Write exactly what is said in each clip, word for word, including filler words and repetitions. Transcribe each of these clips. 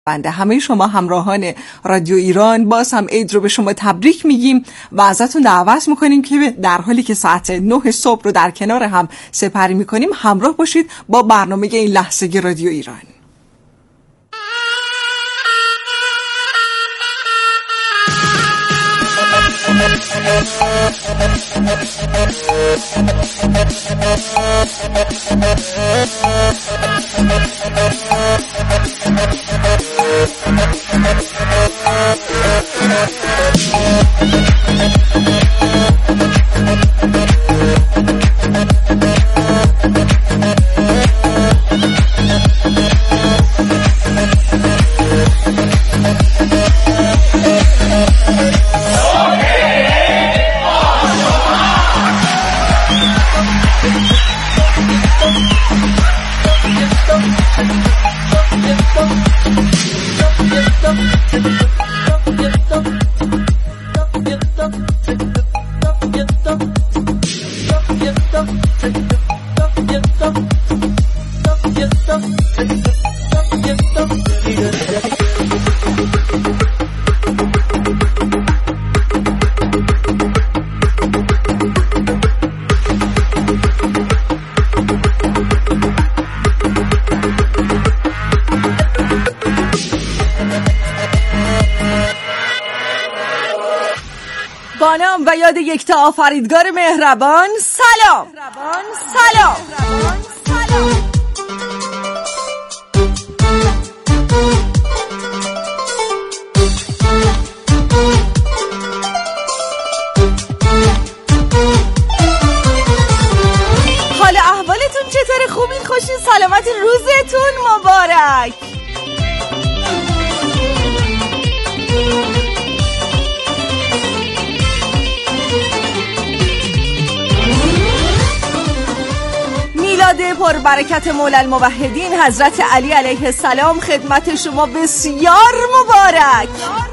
بنده همه شما همراهان رادیو ایران باز هم عید رو به شما تبریک میگیم و ازتون دعوت میکنیم که در حالی که ساعت نه صبح رو در کنار هم سپری میکنیم همراه باشید با برنامه این لحظه رادیو ایران. با نام و یاد یکتا آفریدگار مهربان سلام سلام سلام. حال احوالتون چطوره؟ خوبین؟ خوشین؟ سلامت؟ روزتون مبارک. میلاد پربرکت مولا الموحدین حضرت علی علیه السلام خدمت شما بسیار مبارک.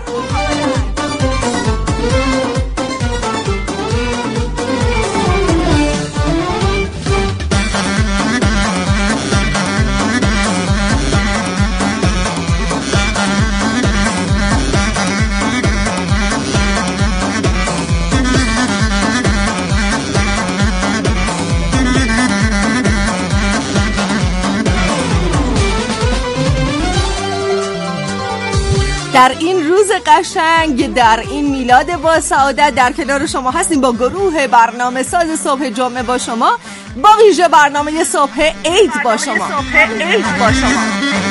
در این روز قشنگ، در این میلاد با سعادت در کنار شما هستیم با گروه برنامه ساز صبح جمعه با شما، با ویژه برنامه صبح عید با شما. عید با شما.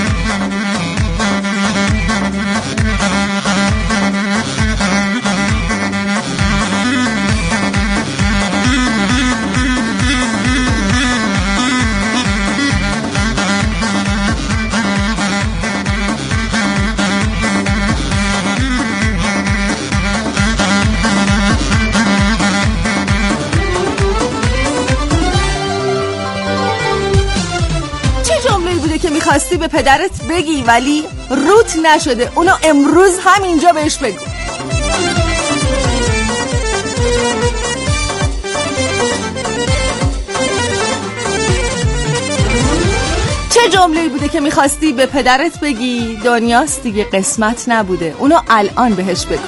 که میخواستی به پدرت بگی ولی روت نشده، اونو امروز همینجا بهش بگو. چه جمله‌ای بوده که میخواستی به پدرت بگی دنیاست دیگه قسمت نبوده، اونو الان بهش بگو.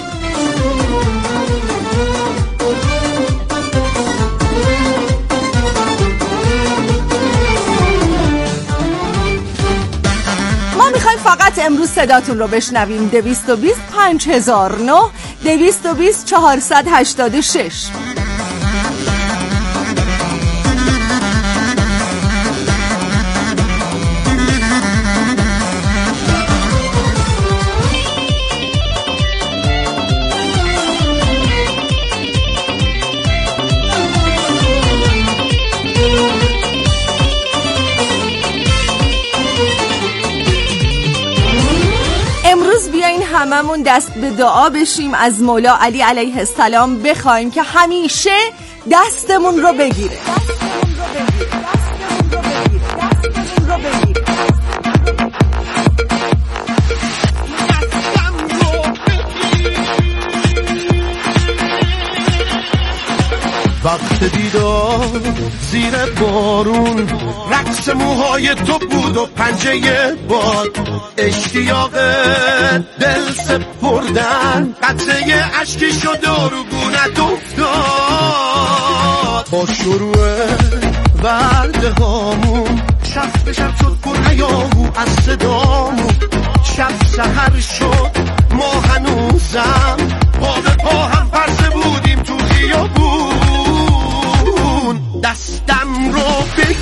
فقط امروز صداتون رو بشنویم. دویست و بیست پنج هزار و نه دویست و بیست چهارصد و هشتاد و شش. هممون دست به دعا بشیم از مولا علی علیه السلام، بخوایم که همیشه دستمون رو بگیره. وقتی وقت دیدار زیر بارون، رقص موهای تو بود و پنجه باد، اشتیاق دل سپردن، قطره عشقی شد و رو گونت افتاد. با شروع ورده هامون شب به شب شد پر هیاهو از صدامون، شب سحر شد ما هنوزم پا به پا هم پرسه بودیم تو خیابون. دستم رو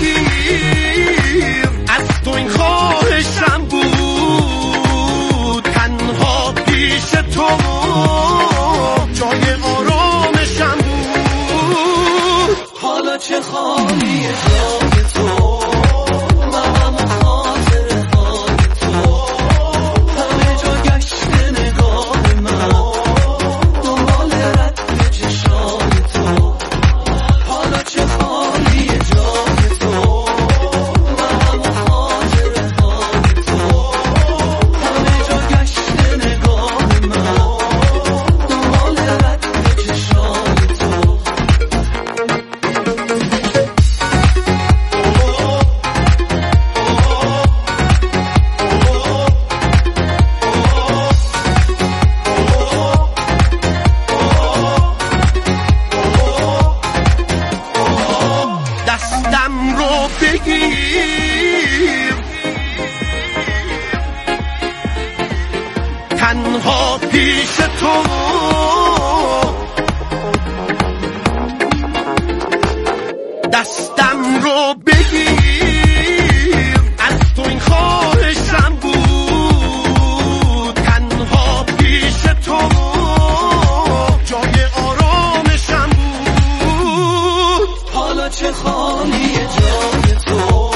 بگیر از تو این خواهشم بود، تنها پیش تو جای آرامشم بود. حالا چه خالیه جای تو، تنها پیش تو دستم رو بگیر، از تو این خواهشم بود، تنها پیش تو جای آرامشم بود. حالا چه خالیه جای تو،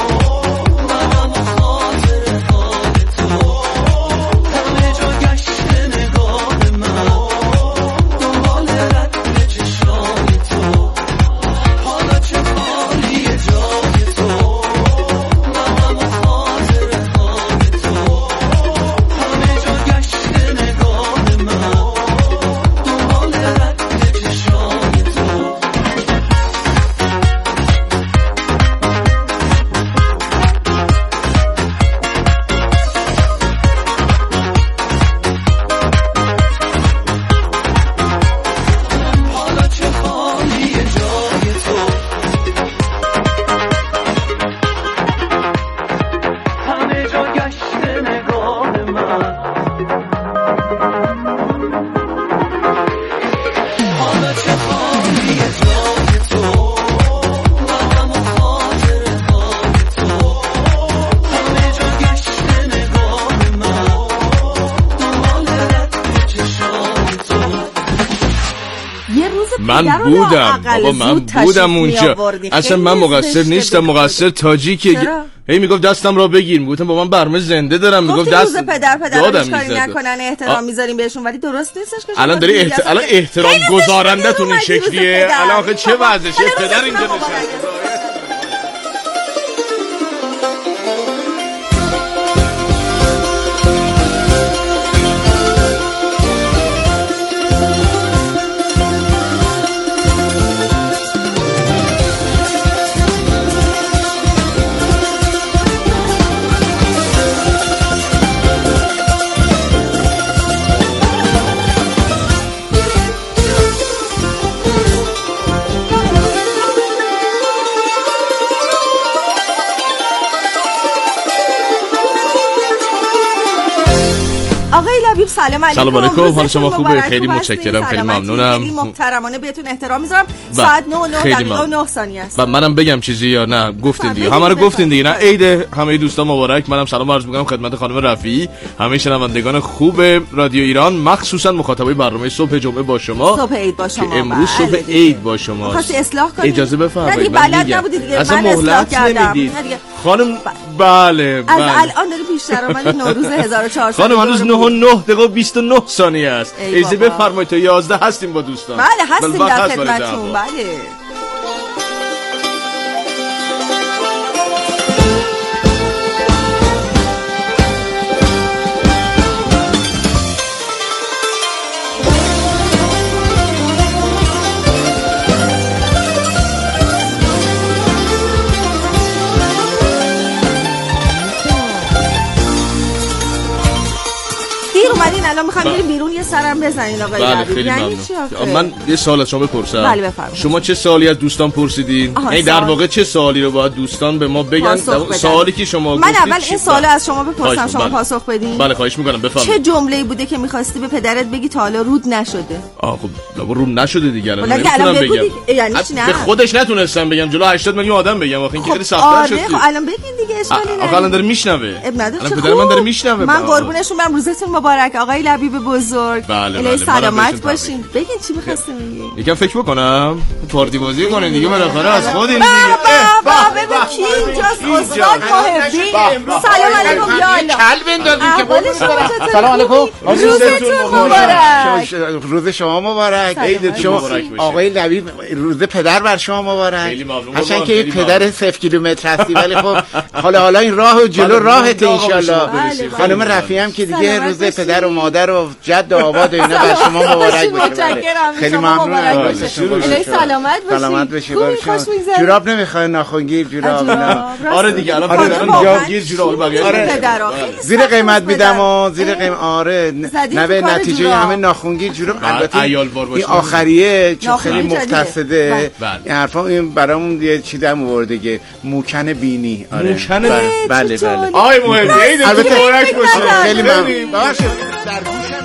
من بودم بابا، من بودم اونجا. اصلا من مقصر نیستم، مقصر تاجی که هی میگفت دستم را بگیر، میگفتم با من برنامه زنده دارم، میگفت دست پدر پدرش کاری نکنن احترام میذاریم بهشون، ولی درست نیستش که الان داری احت... الان احترام گذارندتون این شکلیه. الان آخه چه وضعشه؟ پدر اینجا نشسته. سلام علیکم. سلام علیکم. حال شما خوبه؟ خیلی متشکرم، خیلی ممنونم. خیلی محترمانه بهتون احترام میذارم. ساعت نه و نه دقیقه و نه ثانیه است. و منم بگم چیزی یا نه؟ گفتین دیگه، همه رو گفتین دیگه. نه عید همه دوستان مبارک. منم سلام عرض می‌کنم خدمت خانم رفیعی، همه شنوندگان خوب رادیو ایران، مخصوصا مخاطبای برنامه صبح جمعه با شما. صبح عید با شما. که امروز صبح عید با شما. خاصی اصلاح کنید. اجازه بفرمایید. من بلد نبودید دیگه. اصلا مهلت نمیدید. خانم بله از الان داری پیش درآمد نوروز هزار و چهارصد. خانم هنوز نه و نه دقیقه و بیست و نه ثانیه است. اجازه بفرمایید تا یازده هستیم با دوستان. بله هستیم در خدمتتون. بله اومدین الان میخوام بریم بیرون یه سرم بزنین آقای لبیب. یعنی چی آخه؟ من یه سوال از شما بپرسم. بله بفرمایید. شما چه سوالی از دوستان پرسیدین؟ یعنی در واقع چه سوالی رو باید دوستان به ما بگن؟ سوالی که شما گفتید. من اول این سوال از شما بپرسم شما پاسخ بدین. بله خواهش میکنم بفرمایید. چه جمله‌ای بوده که می‌خواستی به پدرت بگی تا حالا رود نشده؟ آ خب لابا رود نشده دیگه الان نمیتونم بگم. یعنی چی نه؟ به خودش نتونستم بگم جلو هشتاد میلیون آدم بگم آخه این که خیلی سخت‌تر شد. آره خب الان بگین دیگه اشکالی نداره. آقا الان داره میشنوه. الان پدر من داره میشنوه. من قربونشون برم روزتون مبارک آقای لبیب بزرگ. بله بله سلامت باشین. بگین چی می‌خواستین بگین؟ یکم فکر بکنم. پارتی بازی کنین دیگه بالاخره از خودین دیگه. بابا ببین کی اینجاست استاد محبی. سلام علیکم یا الله. کل بندازین که بود. سلام علیکم. روزتون مبارک. روز شما مبارک. عید شما آقای لبیب روز پدر بر شما مبارک. خیلی ممنون. هرچند که پدر صفر کیلومتر هستی ولی خب حالا حالا این راه و جلو راهت ان شاء الله. خانم رفیعی هم که دیگه روز پدر و مادر و جد و آباد و اینا بر شما مبارک باشه. خیلی ممنون. سلامت باشید. سلامت باشید. جوراب نمیخواد ناخنگیر جوراب اینا. آره دیگه الان پدرم گیر جوراب بقیه زیر قیمت میدم و زیر قیمت آره نه به نتیجه همه ناخونگیر جوراب. البته این آخریه چون خیلی مختصده این حرفا این برامون یه چیزی هم آورده که موکن بینی. آره موکن بله بله آی محبی البته مبارک باشه. خیلی ممنون باشه. در گوشم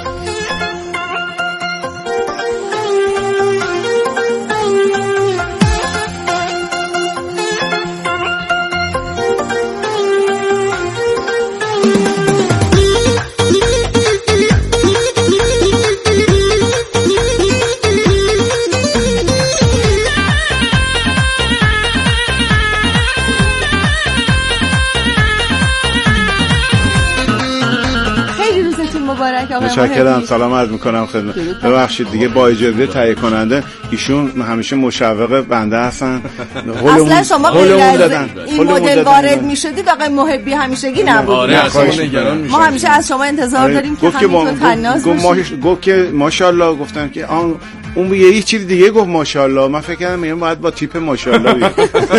متشکرم. سلام عرض میکنم خدمت. ببخشید دیگه با اجازه تهیه کننده ایشون همیشه مشوق بنده هستن. اصلا شما غیر این مدل وارد میشدید آقای محبی همیشگی نبود. آره اصلا نگران میشم. ما همیشه از شما انتظار داریم که همینطور تناز باشید. گفت که ماشاءالله. گفتم که آن اون یه چیز دیگه گفت ماشاءالله. من فکر کردم میگم باید با تیپ ماشاءالله بیاد.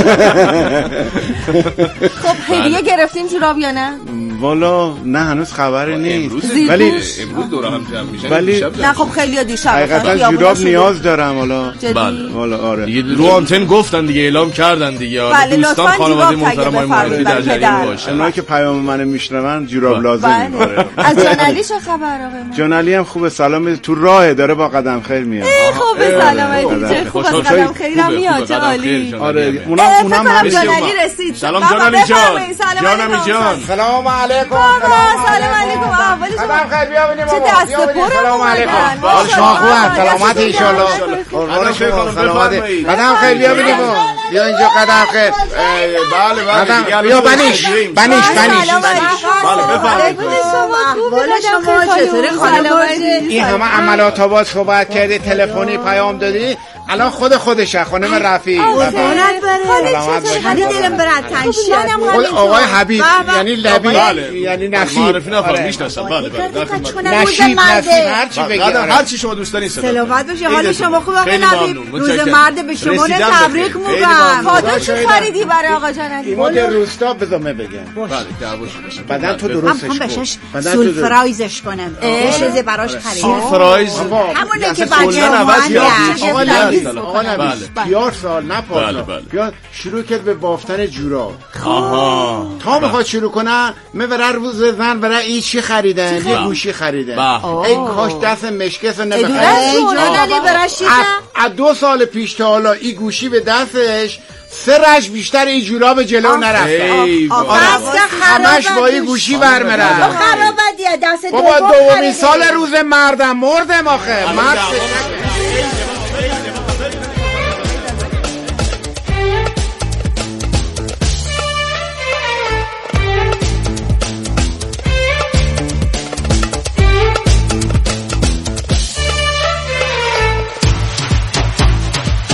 خب هدیه گرفتین جوراب یا نه؟ والا نه هنوز خبری نیست. ولی امروز دور هم جمع میشن. ولی نه خب خیلی دیشب حقیقتا جوراب نیاز دارم والا. بله والا آره دیگه رو آنتن گفتن دیگه اعلام کردن دیگه. بله دوستان خانواده محترمای محبی در جریان باشن. اونایی که پیام منو میشنون جوراب لازمه. از جانعلی چه خبر آقا؟ جانعلی هم خوبه سلام تو راهه داره با قدم خیر میاد. خوبه سلامتی چه خوب از قدم خیرم میاد چه عالی. آره اونم اونم هم جانعلی رسید. سلام جانعلی جان. جانعلی جان. سلام علیکم. سلام علیکم. احوالش قدم خیر بیا ببینیم. چه دست پر. سلام علیکم. شما خوبه سلامت ان شاء الله. قربان شما سلامت. قدم خیر بیا ببینیم. بیا اینجا قدم خیر. بله بله بیا بنیش بنیش بنیش. بله بفرمایید. احوال شما چطوره خانم؟ این همه عملات آواز صحبت کردی تلفنی پیام دادی الان خود خودشه خانم رفیعی. خیلی دلم برات تنگ شد. خود آقای حبیب یعنی لبی یعنی نصیب. معرفی نفر میشناسم. بله بله نصیب نصیب هر چی بگی هر چی شما دوست دارین صدا. سلامت باشه. حال شما خوبه آقای لبیب؟ روز مرد به شما تبریک میگم. کادو چی خریدی برای آقا جانعلی؟ این مدل روستا بذار بگم. بله دعواش باشه. بعدن تو درستش کن. بهش سولفرایزش کنم. یه چیزی براش خرید. سولفرایز همونه که بچه‌ها آقا پیار سال نه پارسال بیاد شروع کرد به بافتن جوراب. آها تا میخواد شروع کنه میبره روز زن برای این چی خریدن یه گوشی خریدن. ای کاش دست مشکس رو نمیخرید. جانعلی براش از دو سال پیش تا حالا این گوشی به دستش سه رش بیشتر این جوراب جلو نرفته. همش با این گوشی برمره. خرابه دیگه دست بابا دومین سال روز مردم مردم آخه مرد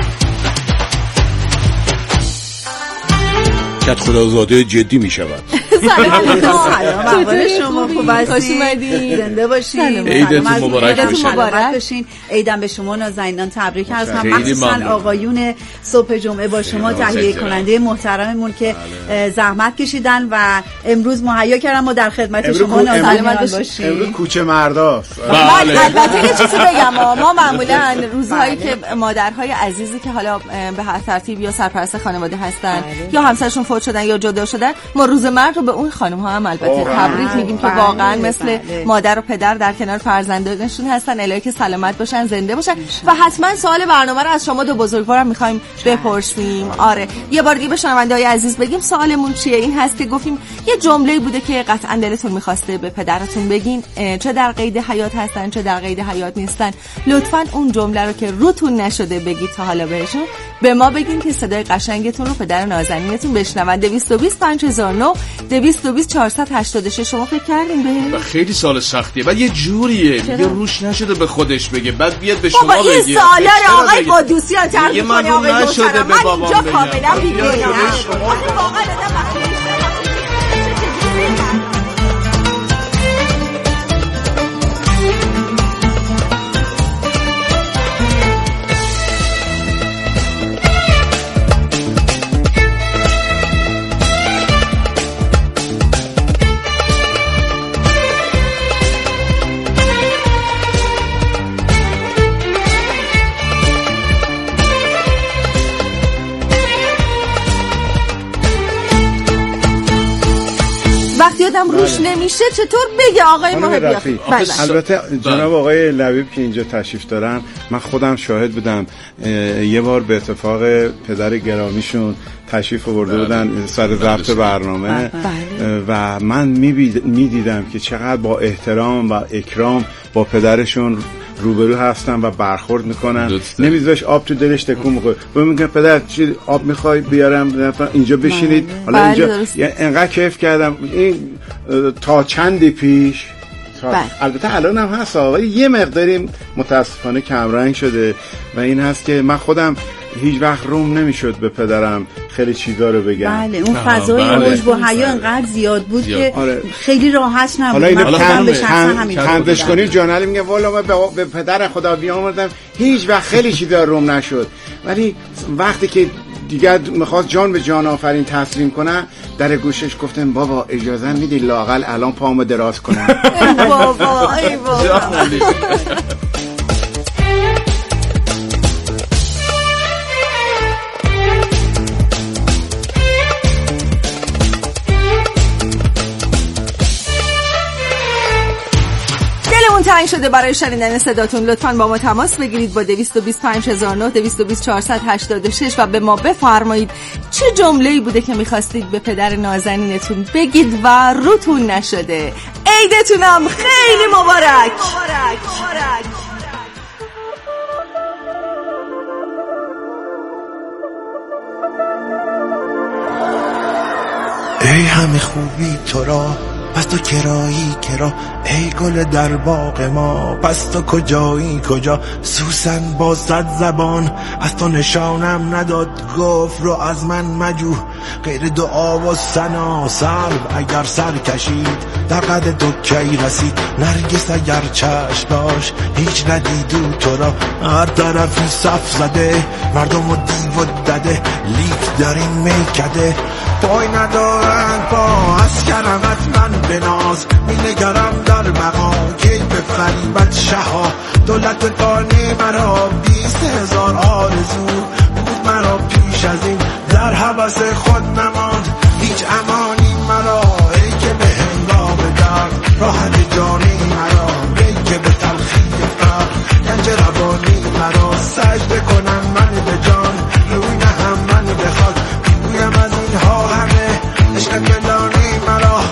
خدازاده جدی می شود. سلام احوال شما خوب هستید؟ زنده باشین. عیدتون مبارک باشین. عیدم به شما نازنینان تبریک عرض کنم، مخصوصا آقایون صبح جمعه با شما تهیه کننده محترممون که زحمت کشیدن و امروز مهیا کردن ما در خدمت شما نازنینان باشیم. امروز کوچه مرداست. بله. البته یه چیزی بگم، ما معمولا روزهایی که مادرهای عزیزی که حالا به هر ترتیب یا سرپرست خانواده هستن یا همسرشون فوت شدن یا جدا شدن، ما روز مرگ رو به اون خانم ها هم البته تبریک میگیم که واقعا مثل مادر و پدر در کنار فرزندانشون هستن. الهی که سلامت باشن، زنده باشن. و حتما سوال برنامه رو از شما دو بزرگوارم میخوایم بپرسیم. آره یه بار دیگه به شنونده‌های عزیز بگیم سوالمون چیه. این هست که گفتیم یه جمله‌ای بوده که قطعا دلتون میخواسته به پدرتون بگین، چه در قید حیات هستن چه در قید حیات نیستن. لطفاً اون جمله رو که روتون نشده بگید تا حالا بهشون، به ما بگین که صدای قشنگتون رو پدر نازنینتون بشنون. دویست و بیست پنج هزار و نه دویست و بیست چهارصد و هشتاد و شش. شما فکر کردین به خیلی سال سختیه، بعد یه جوریه میگه روش نشده به خودش بگه، بعد بیاد به شما بگه. بابا این سوالا آقای قدوسیان طرح می‌کنه آقای محترم. من اینجا کاملا بی‌گناهم. واقعا وقتی آدم روش نمیشه چطور بگه آقای محبی؟ البته جناب آقای لبیب که اینجا تشریف دارن، من خودم شاهد بودم. یه بار به اتفاق پدر گرامیشون تشریف آورده بودن سر ضبط برنامه و من میدیدم که چقدر با احترام و اکرام با پدرشون روبرو هستن و برخورد میکنن. نمیذاش آب تو دلش تکون بخوره. من میگم پدر چی آب میخوای بیارم اینجا بشینید. حالا اینجا انقدر کیف کردم. این تا چندی پیش البته الان هم هست آقای یه مقداری متاسفانه کمرنگ شده و این هست که من خودم هیچ وقت روم نمیشد به پدرم خیلی چیزا رو بگم. بله اون فضای عجب و حیا انقدر زیاد بود که آره. خیلی راحت نبود. حالا اینو خندش کنی جانالی میگه والا من به پدر خدا بیامردم هیچ وقت خیلی چیزا روم نشد، ولی وقتی که دیگه میخواست جان به جان آفرین تسلیم کنه در گوشش گفتم بابا اجازه میدی لااقل الان پامو دراز کنم. ای بابا ای بابا. تنگ شده برای شنیدن صداتون. لطفاً با ما تماس بگیرید با دویست و بیست پنج هزار و نه دویست و بیست چهارصد و هشتاد و شش و به ما بفرمایید چه جمله‌ای بوده که می‌خواستید به پدر نازنینتون بگید و روتون نشده. عیدتونم خیلی مبارک. مبارک. مبارک. ای همه خوبی تو را پس تو کرایی کرا، ای گل در باغ ما پس تو کجایی کجا. سوسن با صد زبان از تو نشانم نداد، گفت رو از من مجو غیر دعا و ثنا. سرو اگر سر کشید در قد تو کی رسید، نرگس اگر چشم داشت هیچ ندیدو تو را. هر طرفی صف زده مردم و دیو و دده، لیک در این میکده پای ندارن پا. از کرمت من بناز می نگرم در مقام که به فریبت شها. دولت قانی مرا بیست هزار آرزو بود مرا پیش از این، در حوث خود نماند هیچ امانی مرا. ای که به هنگام درد راحت جانی مرا، ای که به تلخی فرق گنج روانی مرا. سجده کنم من به جان روی نهم من بخواد، بگویم از اینها همه عشق بلانی مرا.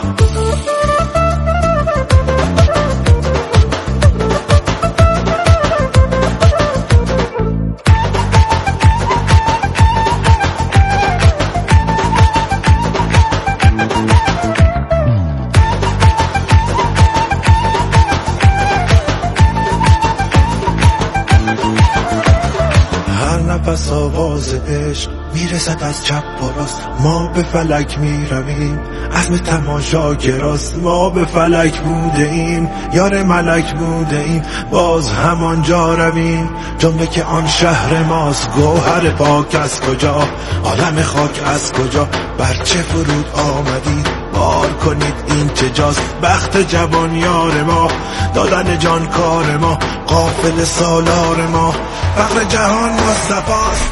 هر نفس آواز عشق میرسد از چپ و راست، ما به فلک میرویم، عزم تماشاگراست، ما به فلک بوده ایم، یار ملک بوده ایم، باز همانجا رویم، جمله که آن شهر ماست، گوهر پاک از کجا، عالم خاک از کجا، بر چه فرود آمدید، بار کنید این چه جاست، بخت جوان یار ما، دادن جان کار ما، قافل سالار ما، فقر جهان مصطفاست.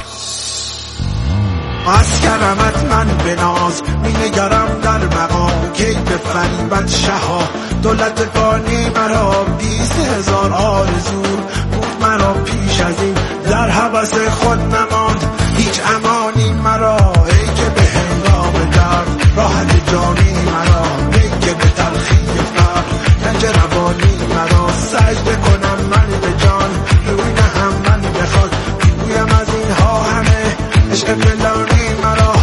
از کرمت من به ناز می نگرم در مقام، کی به فریبت شها، دولت فانی مرا، بیست هزار آرزو بود مرا پیش از این، در هوس خود نماند هیچ امانی مرا، ای که به هنگام درد راحت جانی مرا، ای که به تلخی فرق رنج روانی مرا، سجده کنم من به جان روی نهم من بخواد، بگویم از اینها همه عشق فلانی مرا.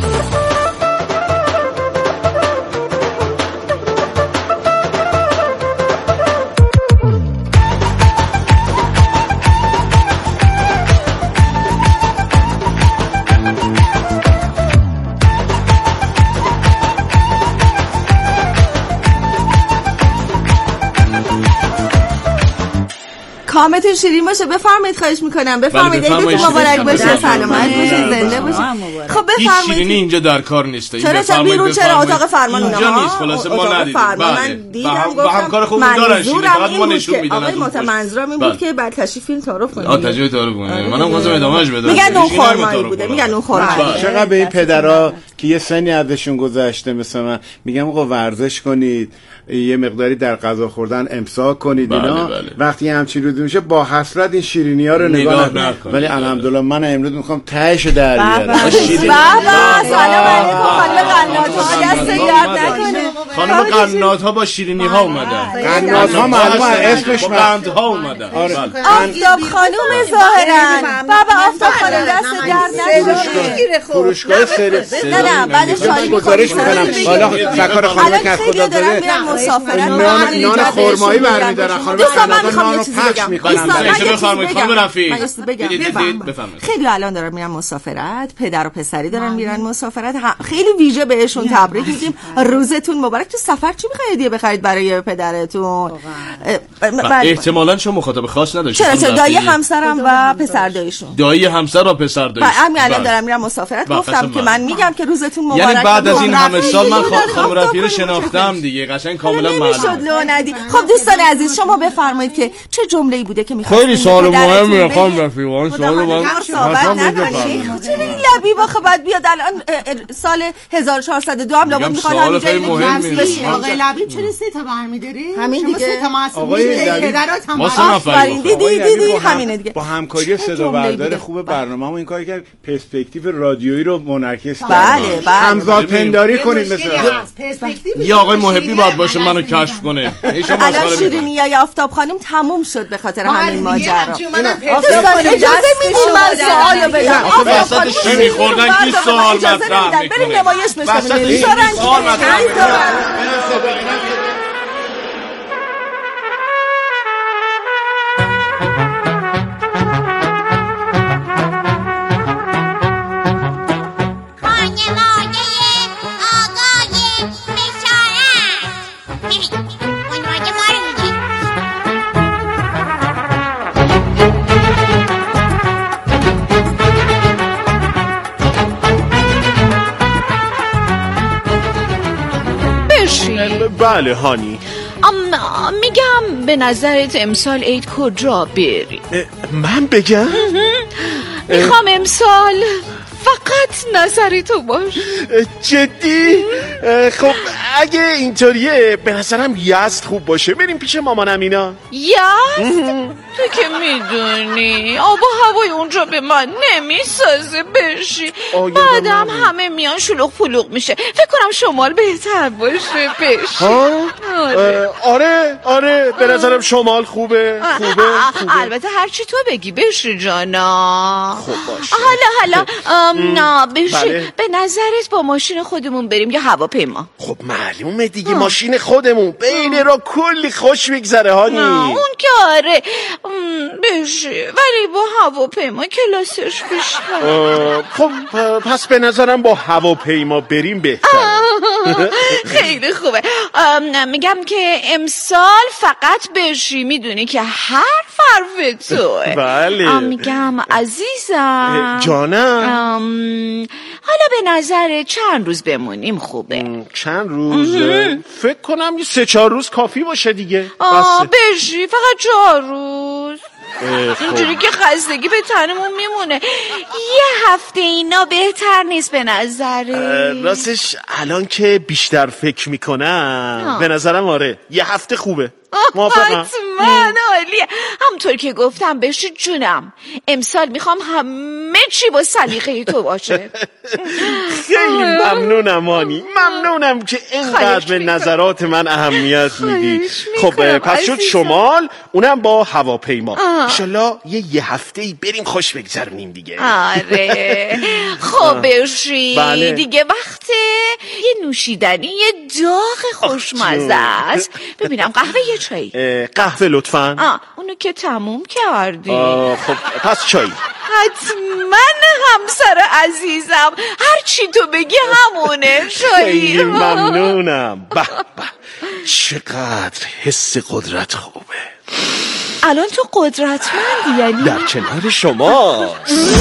کامتون شیرین باشه. بفرمایید، خواهش میکنم بفرمایید. عیدتون مبارک باشه، سلامت باشید، زنده باشید. خب بفرمایید. هیچ شیرینی اینجا در کار نیست. چرا چرا بیرون، چرا اتاق فرمان اونجا نیست، خلاص ما ندیدیم. بله با همکار خوب دارن شیرینی، فقط ما نشون میدن. آقای منظورم این بود که بعد تشریف فیلم تعارف کنیم. آ تجربه تعارف کنیم. منم واسه ادامهش بدم. میگن اون خرمایی بوده، میگن اون خرمایی. چقدر به این پدرا که یه سنی ازشون گذشته مثل من میگم آقا ورزش کنید، یه مقداری در غذا خوردن امساک کنید، اینا وقتی همچین روزی میشه با حسرت این شیرینی ها رو نگاه نکن. ولی الحمدلله من امروز میخوام تهش در بیارم. شیرینی بابا سلام علیکم خانم قنات ها، دست درد نکنه. خانم قنات ها با شیرینی ها اومدن. قنات ها معلومه اسمش قند ها اومدن. آفتاب خانم ظاهرا. بابا آفتاب خانم دست درد نکنه. فروشگاه سری. نه نه بعدش چای گزارش میکنم. حالا سکار خانم که خدا داره نان خرمایی برمی‌دارن. خانم قنات نان رو پخش میکنن. خانم رفیع بفرمایید. خیلی الان دارن میرن مسافرت، پدر و پسری دارن میرن مسافرت، خیلی ویژه بهشون تبریک میگیم، روزتون مبارک. تو سفر چی میخواید هدیه بخرید برای پدرتون؟ احتمالاً شما مخاطب خاص نداشتید. چرا چرا دایی همسرم و پسر داییشون. دایی همسر و پسر داییشون. همین الان دارن میرن مسافرت، گفتم که من میگم که روزتون مبارک. یعنی بعد از این همه سال من خانم رفیع رو شناختم دیگه، قشنگ کاملا معلومه. خب دوستان عزیز شما بفرمایید که چه جمله‌ای بوده که می‌خواید. خیلی سوال مهمه خانم رفیع، اون سوال من صحبت نکنید. چه این لبی واخه بعد بیاد الان سال هزار و چهارصد و دو هم لابد می‌خواد همینجا بشه. آقای لبیب چرا سه تا برمی‌داری؟ همین دیگه. سه تا مسئول پدرات هم آفرین دیدی دیدی همینه دیگه. با همکاری صدا بردار خوب برنامه‌مون این کاری کرد پرسپکتیو رادیویی رو منعکس کنه. بله بله. همزاد پنداری کنید مثلا. یا آقای محبی باید باشه منو کشف کنه. الان شیرینی یا آفتاب خانم تموم شد به خاطر همین ماجرا. دوستان اجازه میدید من سوالو بدم. آفتاب خانم شیرینی خوردن کی سوال مطرح میکنه؟ بریم نمایش بشنویم. سوال مطرح بله هانی. اما میگم به نظرت امسال عید کجا بری؟ من بگم؟ میخوام امسال فقط نظری تو باش. جدی؟ خب اگه اینطوریه به نظرم یزد خوب باشه، بریم پیش مامانم اینا. یزد؟ تو که میدونی آب و هوای اونجا به من نمیسازه بشی، بعدم همه میان شلوغ پلوغ میشه. فکر کنم شمال بهتر باشه بشی. آره آره آره به نظرم شمال خوبه خوبه خوبه. البته هرچی تو بگی بشی جانا. خب باشه. حالا حالا نه بشی. بله. به نظرت با ماشین خودمون بریم یا هواپیما؟ خب معلومه دیگه آه. ماشین خودمون بین را کلی خوش میگذره هانی. اون که آره. بشی، ولی با هواپیما کلاسش بیشتر. خب پس به نظرم با هواپیما بریم بهتر. خیلی خوبه. میگم که امسال فقط بشی، میدونی که هر حرف توه. بله. میگم عزیزم جانم، حالا به نظر چند روز بمونیم خوبه؟ چند روز؟ فکر کنم یه سه چهار روز کافی باشه دیگه. آه بشی فقط چهار روز. اینجوری که خستگی به تنمون میمونه. یه هفته اینا بهتر نیست به نظره؟ راستش الان که بیشتر فکر میکنم به نظرم آره یه هفته خوبه. حتما عالیه. همطور که گفتم بشی جونم، امسال میخوام همه چی با سلیقه تو باشه. خیلی ممنونم مانی، ممنونم که اینقدر به نظرات من اهمیت میدی. خب پس شد شمال، اونم با هواپیما. انشالله یه یه هفته ای بریم خوش بگذرونیم دیگه. آره خب بشی بله. دیگه وقته یه نوشیدنی یه داغ خوشمزه است. ببینم قهوه یه چایی؟ قهوه لطفاً. آه اونو که تموم کردی. خب پس چایی. حتما همسر عزیزم، هر چی تو بگی همونه. چایی. خیلی ممنونم. به به چقدر حس قدرت خوبه. الان تو قدرتمندی یعنی؟ در کنار شما.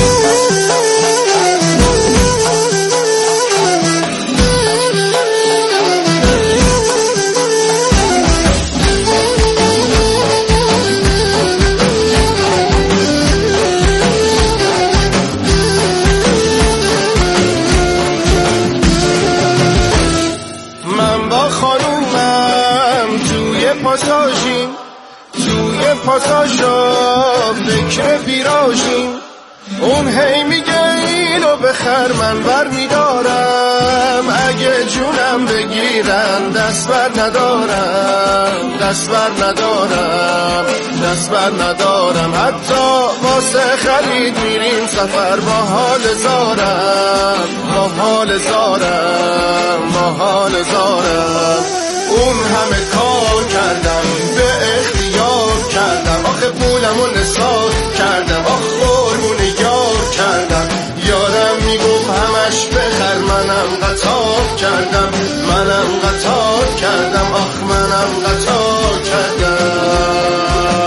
پاساژیم توی پاساژا فکر ویراژیم، اون هی میگه اینو بخر من بر میدارم، اگه جونم بگیرن دست بر ندارم، دست بر ندارم، دست بر ندارم. حتی واسه خرید میریم سفر با حال زارم، با حال زارم، با حال زارم. اون همه کار کردم به اختیار کردم، آخه پولمو نثار کردم، آخ قربون یار کردم. یارم میگفت همش بخر، منم قطار کردم، منم قطار کردم، آخ منم قطار کردم.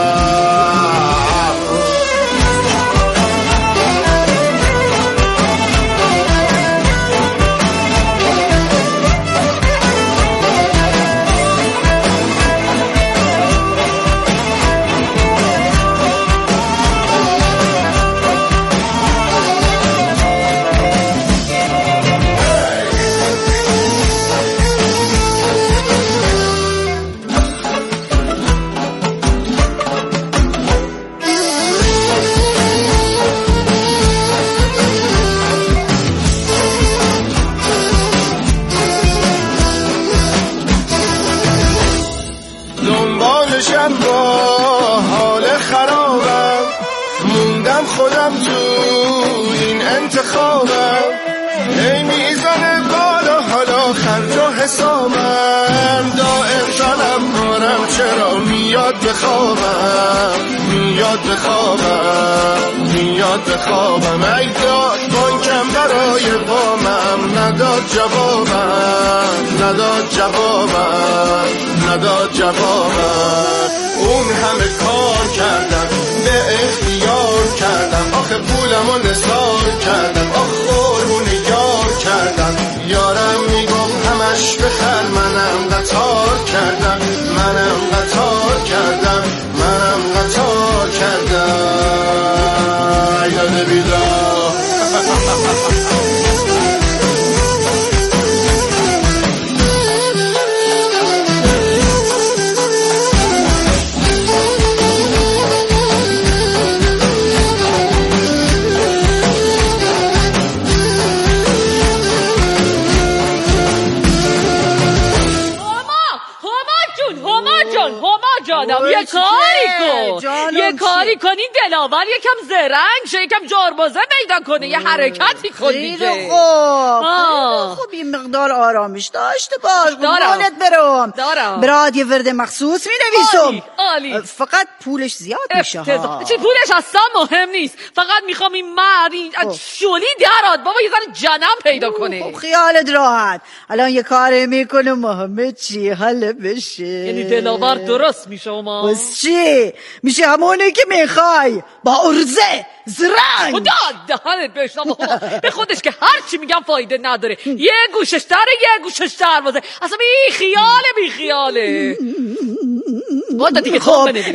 خودم تو این انتخابم، هی میزنه بالا حالا خرج و حسابم، دائم شدم کارم چرا میاد بخوابم، میاد بخوابم، میاد بخوابم. ای داد بانکم برای بامم نداد جوابم، نداد جوابم، نداد جوابم. اون همه کار کردم به اختیار کردم، آخه پولمو نثار کردم، آخ قربون یار کردم. یارم میگفت همش بخر، منم قطار کردم، منم قطار کردم، منم قطار کردم. یاد بیدار جانم یه کاری کن یه کاری کن این دلاور یکم زرنگ شه یکم جاربازه پیدا کنه یه حرکتی کن دیگه. خیلی خوب خب این مقدار آرامش داشته باش. دارم برم دارم برات یه ورد مخصوص می نویسم. عالی عالی. فقط پولش زیاد میشه ها. چی پولش اصلا مهم نیست، فقط میخوام این مرد این شولی درات بابا یه ذره جنم پیدا کنه. خب خیالت راحت، الان یه کاری میکنم همه چی حل بشه. یعنی دلاور درست میشه ما؟ بس چی؟ میشه همونه که میخوای با ارزه زرنگ. خدا دهنت بشنم به خودش که هر چی میگم فایده نداره. یه گوشش داره یه گوشش دروازه، اصلا بی خیاله بی خیاله. خب